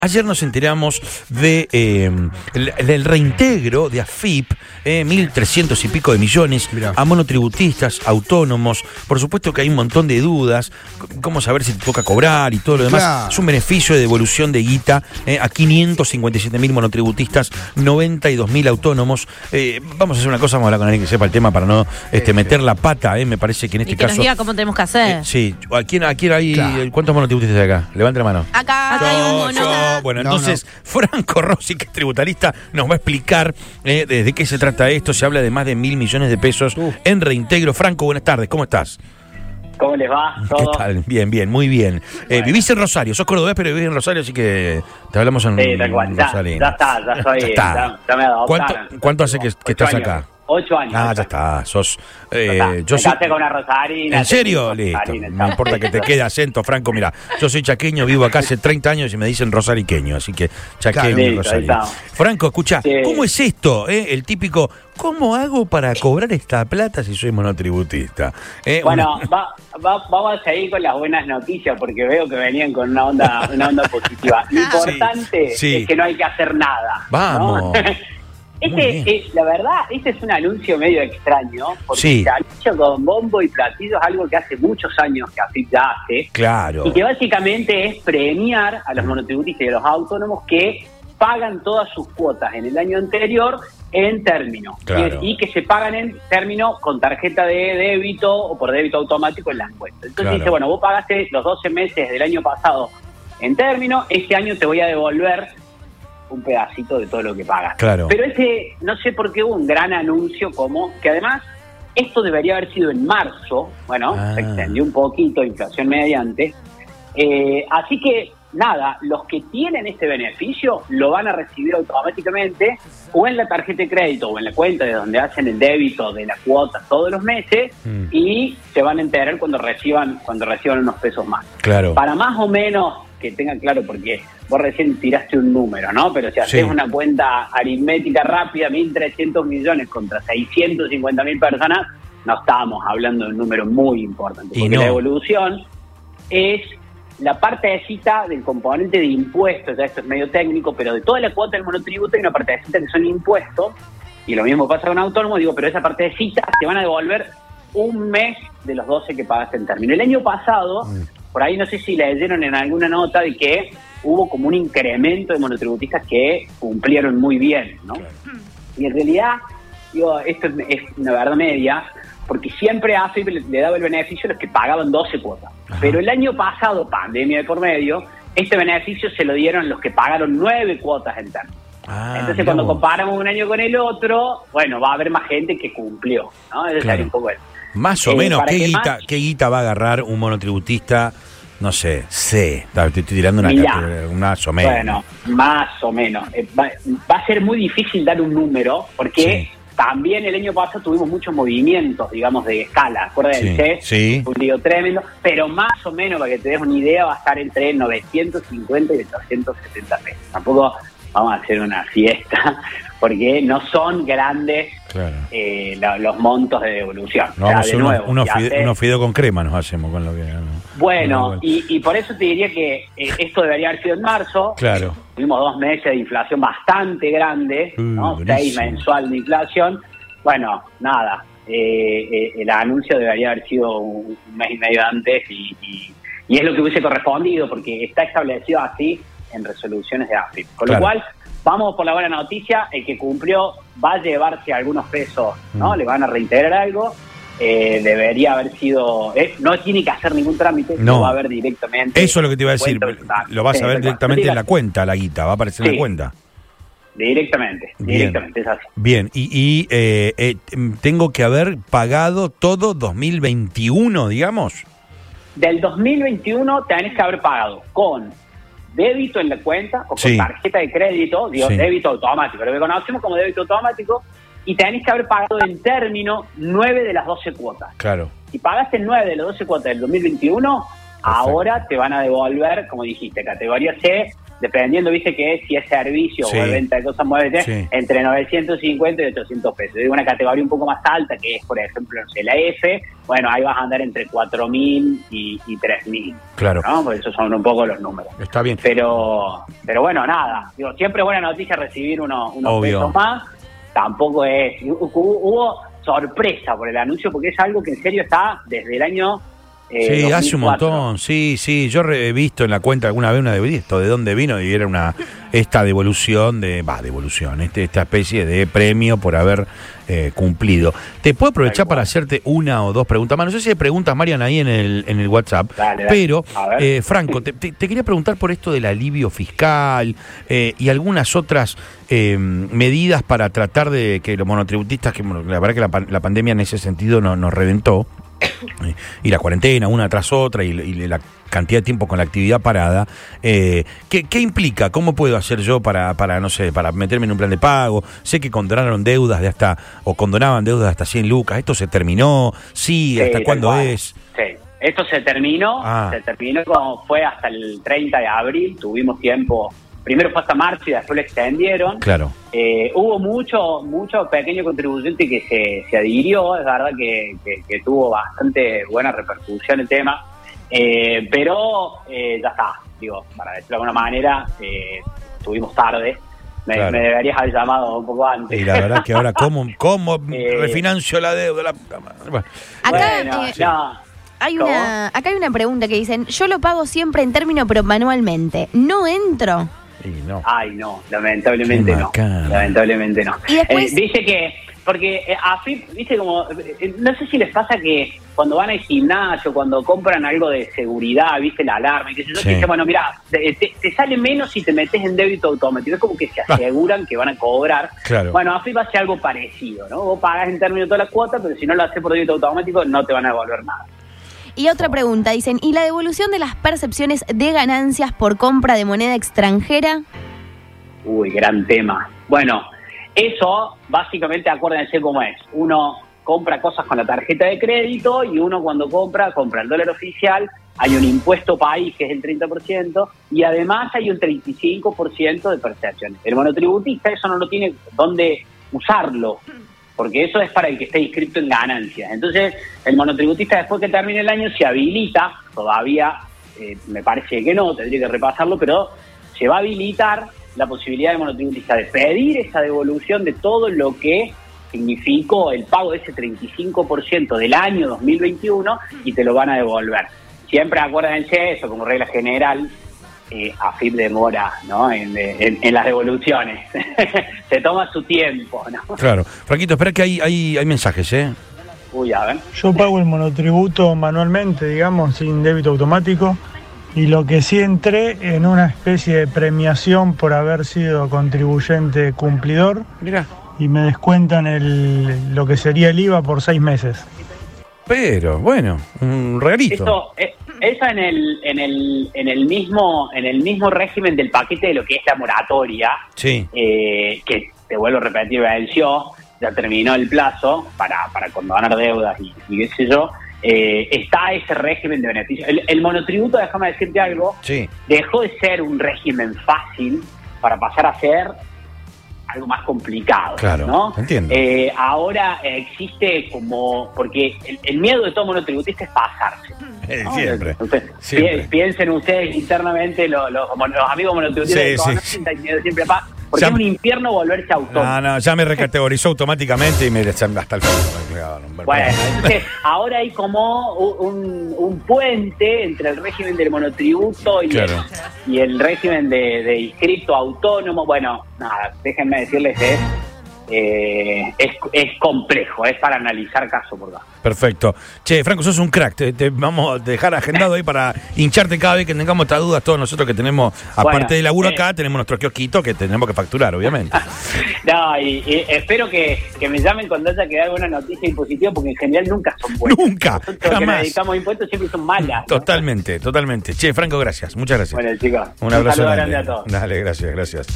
Ayer nos enteramos de el reintegro de AFIP, 1.300 y pico de millones a monotributistas, autónomos. Por supuesto que hay un montón de dudas, cómo saber si te toca cobrar y todo lo demás. Claro. Es un beneficio de devolución de guita a 557.000 monotributistas, 92.000 autónomos. Vamos a hacer una cosa, vamos a hablar con alguien que sepa el tema para no meter la pata, me parece que en este y que caso... nos diga cómo tenemos que hacer. Sí, ¿a quién hay? Claro. ¿Cuántos monotributistas hay acá? Levante la mano. Acá hay un mono. Bueno, entonces, Franco Rossi, que es tributarista, nos va a explicar de qué se trata esto. Se habla de más de 1.000 millones de pesos en reintegro. Franco, buenas tardes, ¿cómo estás? ¿Cómo les va? ¿Todo? ¿Qué tal? Bien, muy bien. Bueno. Vivís en Rosario, sos cordobés, pero vivís en Rosario, así que te hablamos en Rosario. Ya me adoptaron. ¿Cuánto hace que estás acá? 8 años. Ah, ya está. Sos. Yo soy con una rosarina. ¿En serio? Listo. No importa que te quede acento, Franco. Mira, yo soy chaqueño, vivo acá hace 30 años y me dicen rosariqueño, así que chaqueño y rosario. Franco, escucha, ¿cómo es esto? El típico, ¿cómo hago para cobrar esta plata si soy monotributista? Bueno, vamos a seguir con las buenas noticias porque veo que venían con una onda positiva. Lo importante es que no hay que hacer nada. Vamos. ¿No? La verdad, este es un anuncio medio extraño, porque el anuncio con bombo y platillo es algo que hace muchos años que AFIP ya hace. Claro. Y que básicamente es premiar a los monotributistas y a los autónomos que pagan todas sus cuotas en el año anterior en término. Claro. Y que se pagan en término con tarjeta de débito o por débito automático en las cuentas. Entonces dice, bueno, vos pagaste los 12 meses del año pasado en término, este año te voy a devolver un pedacito de todo lo que pagas. Claro. Pero no sé por qué hubo un gran anuncio como que además esto debería haber sido en marzo, se extendió un poquito, inflación mediante, así que nada, los que tienen este beneficio lo van a recibir automáticamente o en la tarjeta de crédito o en la cuenta de donde hacen el débito de la cuota todos los meses y se van a enterar cuando reciban unos pesos más. Claro. Para más o menos que tengan claro, porque vos recién tiraste un número, ¿no? Pero si haces una cuenta aritmética rápida, 1.300 millones contra 650.000 personas, no estábamos hablando de un número muy importante. Porque la evolución es la partecita del componente de impuestos, ya esto es medio técnico, pero de toda la cuota del monotributo hay una partecita que son impuestos, y lo mismo pasa con autónomo, pero esa partecita te van a devolver un mes de los 12 que pagaste en término. El año pasado... Por ahí no sé si leyeron en alguna nota de que hubo como un incremento de monotributistas que cumplieron muy bien, ¿no? Y en realidad, esto es una verdad media, porque siempre a AFIP le daba el beneficio a los que pagaban 12 cuotas. Ajá. Pero el año pasado, pandemia de por medio, este beneficio se lo dieron los que pagaron 9 cuotas en término. Entonces cuando comparamos un año con el otro, va a haber más gente que cumplió, ¿no? Es un poco eso. Más o menos, ¿qué guita va a agarrar un monotributista? No sé, estoy tirando más o menos. Bueno, más o menos. Va a ser muy difícil dar un número, porque también el año pasado tuvimos muchos movimientos, digamos, de escala. Acuérdense, un lío tremendo, pero más o menos, para que te des una idea, va a estar entre 950 y 870 pesos. Tampoco vamos a hacer una fiesta, porque no son grandes los montos de devolución. No, vamos a hacer unos fideos con crema nos hacemos con lo que... Bueno, y por eso te diría que esto debería haber sido en marzo. Claro. Tuvimos 2 meses de inflación bastante grande, ¿no? 6 mensual de inflación. Bueno, nada, el anuncio debería haber sido un mes y medio antes y es lo que hubiese correspondido, porque está establecido así en resoluciones de AFIP. Con lo cual, vamos por la buena noticia, el que cumplió va a llevarse algunos pesos, ¿no? Le van a reintegrar algo, debería haber sido... no tiene que hacer ningún trámite, lo va a ver directamente. Eso es lo que te iba a decir, lo vas a ver directamente en la cuenta, la guita, va a aparecer en la cuenta. Directamente, es así. Bien, y tengo que haber pagado todo 2021, digamos. Del 2021 tenés que haber pagado con débito en la cuenta o con tarjeta de crédito, débito automático, lo que conocemos como débito automático, y tenés que haber pagado en término 9 de las 12 cuotas. Claro. Si pagaste 9 de las 12 cuotas del 2021, ahora te van a devolver, como dijiste, categoría C, dependiendo, viste que es si es servicio o es venta de cosas muebles, entre 950 y 800 pesos. Hay una categoría un poco más alta, que es, por ejemplo, no sé, la F, bueno, ahí vas a andar entre 4.000 y 3.000. Claro. ¿No? Pues esos son un poco los números. Está bien. Pero bueno, nada. Digo, siempre es buena noticia recibir unos pesos más. Tampoco es... Hubo sorpresa por el anuncio, porque es algo que en serio está desde el año... Sí, 2004. hace un montón, sí, yo he visto en la cuenta alguna vez esto de dónde vino y era esta devolución esta especie de premio por haber cumplido. ¿Te puedo aprovechar para hacerte una o dos preguntas más? No sé si hay preguntas, Marian, ahí en el WhatsApp, dale. Pero, Franco, te quería preguntar por esto del alivio fiscal y algunas otras medidas para tratar de que los monotributistas, que la verdad que la pandemia en ese sentido nos reventó, y la cuarentena una tras otra y la cantidad de tiempo con la actividad parada, ¿qué implica? ¿Cómo puedo hacer yo para no sé, para meterme en un plan de pago? Sé que condonaron deudas condonaban deudas de hasta 100 lucas. ¿Esto se terminó? Sí, ¿hasta cuándo es? Sí, esto se terminó, como fue hasta el 30 de abril, tuvimos tiempo. Primero fue hasta marzo y después lo extendieron. Claro. Hubo mucho pequeño contribuyente que se adhirió. Es verdad que tuvo bastante buena repercusión el tema. Pero ya está. Digo, para decirlo de alguna manera, estuvimos tarde. Me deberías haber llamado un poco antes. Y la verdad que ahora, ¿cómo refinancio la deuda? Bueno. Acá, acá hay una pregunta que dicen: yo lo pago siempre en término, pero manualmente. ¿No entro? No. Ay, no, lamentablemente no. Lamentablemente no. Y después... dice que, porque AFIP, viste como, no sé si les pasa que cuando van al gimnasio, cuando compran algo de seguridad, viste la alarma, y que se dice, bueno, mira, te sale menos si te metes en débito automático. Es como que se aseguran que van a cobrar. Claro. Bueno, AFIP hace algo parecido, ¿no? Vos pagás en términos de toda la cuota, pero si no lo haces por débito automático, no te van a devolver nada. Y otra pregunta, dicen, ¿y la devolución de las percepciones de ganancias por compra de moneda extranjera? Uy, gran tema. Bueno, eso básicamente acuérdense cómo es. Uno compra cosas con la tarjeta de crédito y uno cuando compra el dólar oficial, hay un impuesto país que es el 30% y además hay un 35% de percepciones. El monotributista eso no lo tiene dónde usarlo, porque eso es para el que esté inscrito en ganancias. Entonces, el monotributista después que termine el año se habilita, todavía me parece que no, tendría que repasarlo, pero se va a habilitar la posibilidad del monotributista de pedir esa devolución de todo lo que significó el pago de ese 35% del año 2021 y te lo van a devolver. Siempre acuérdense eso, como regla general, AFIP demora, ¿no? en las devoluciones. Se toma su tiempo, ¿no? Claro. Franquito, espera que hay mensajes, ¿eh? Uy, a ver. Yo pago el monotributo manualmente, digamos, sin débito automático. Y lo que sí entré en una especie de premiación por haber sido contribuyente cumplidor. Mirá. Y me descuentan lo que sería el IVA por 6 meses. Pero, bueno, un regalito. Eso en el mismo régimen del paquete de lo que es la moratoria, que te vuelvo a repetir, venció, ya terminó el plazo para condonar deudas y qué sé yo, está ese régimen de beneficios. El monotributo, déjame decirte algo, dejó de ser un régimen fácil para pasar a ser algo más complicado, claro, ¿no? Entiendo. Ahora existe como... Porque el miedo de todo monotributista es pasarse. ¿No? Siempre. Entonces, piensen ustedes internamente, los amigos monotributistas siempre pasa. Porque es un infierno volverse autónomo. No, ya me recategorizó automáticamente y me hasta el fondo. Bueno, entonces ahora hay como un puente entre el régimen del monotributo y el régimen de inscripto autónomo. Bueno, nada, déjenme decirles que es complejo, es para analizar caso por caso. Perfecto. Che, Franco, sos un crack. Te vamos a dejar agendado ahí para hincharte cada vez que tengamos estas dudas. Todos nosotros que tenemos, aparte del laburo acá, tenemos nuestro kiosquito que tenemos que facturar, obviamente. No, y espero que me llamen cuando haya que dar alguna noticia impositiva, porque en general nunca son buenas. Nunca, nosotros jamás. Que nos dedicamos a impuestos siempre son malas, ¿no? Totalmente. Che, Franco, gracias. Muchas gracias. Bueno, chicos. Un abrazo saludo grande a todos. Dale, gracias.